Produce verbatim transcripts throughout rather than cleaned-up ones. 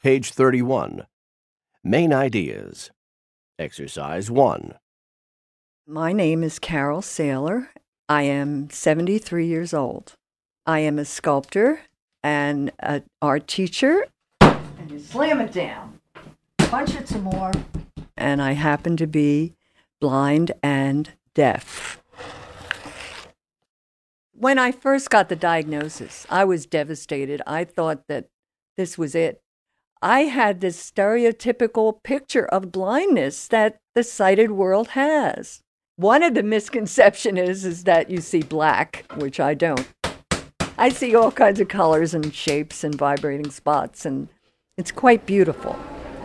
Page thirty-one. Main ideas. Exercise one. My name is Carol Saylor. I am seventy-three years old. I am a sculptor and an art teacher. And you slam it down. Punch it some more. And I happen to be blind and deaf. When I first got the diagnosis, I was devastated. I thought that this was it. I had this stereotypical picture of blindness that the sighted world has. One of the misconceptions is, is that you see black, which I don't. I see all kinds of colors and shapes and vibrating spots, and it's quite beautiful.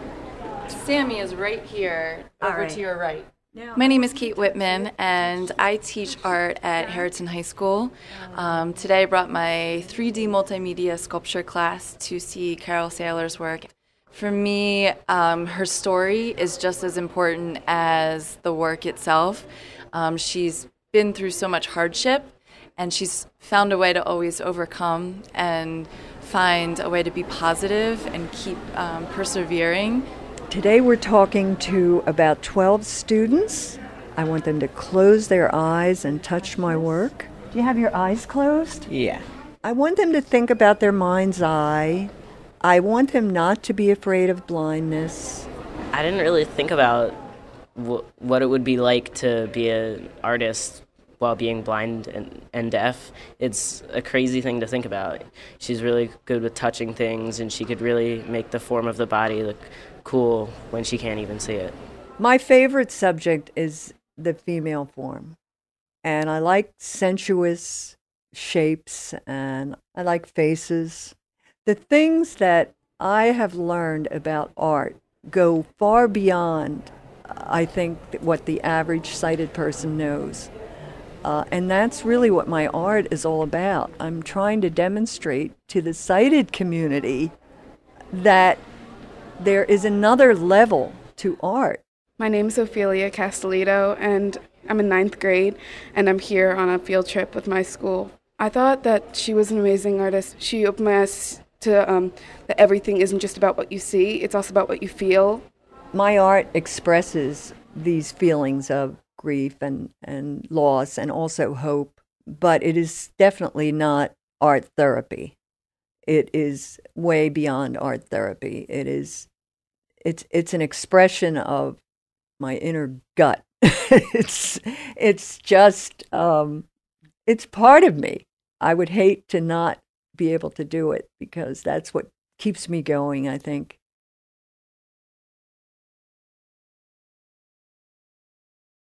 Sammy is right here, over right. to your right. My name is Kate Whitman, and I teach art at Harrodson High School. Um, today I brought my three D multimedia sculpture class to see Carol Saylor's work. For me, um, her story is just as important as the work itself. Um, she's been through so much hardship, and she's found a way to always overcome and find a way to be positive and keep um, persevering. Today we're talking to about twelve students. I want them to close their eyes and touch my work. Do you have your eyes closed? Yeah. I want them to think about their mind's eye. I want them not to be afraid of blindness. I didn't really think about w- what it would be like to be an artist while being blind and, and deaf. It's a crazy thing to think about. She's really good with touching things, and she could really make the form of the body look cool when she can't even see it. My favorite subject is the female form, and I like sensuous shapes, and I like faces. The things that I have learned about art go far beyond, I think, what the average sighted person knows. Uh, and that's really what my art is all about. I'm trying to demonstrate to the sighted community that there is another level to art. My name is Ophelia Castellito, and I'm in ninth grade, and I'm here on a field trip with my school. I thought that she was an amazing artist. She opened my eyes to um, that everything isn't just about what you see, it's also about what you feel. My art expresses these feelings of grief and, and loss and also hope, but it is definitely not art therapy. It is way beyond art therapy. It is It's it's an expression of my inner gut. it's it's just um, it's part of me. I would hate to not be able to do it because that's what keeps me going, I think.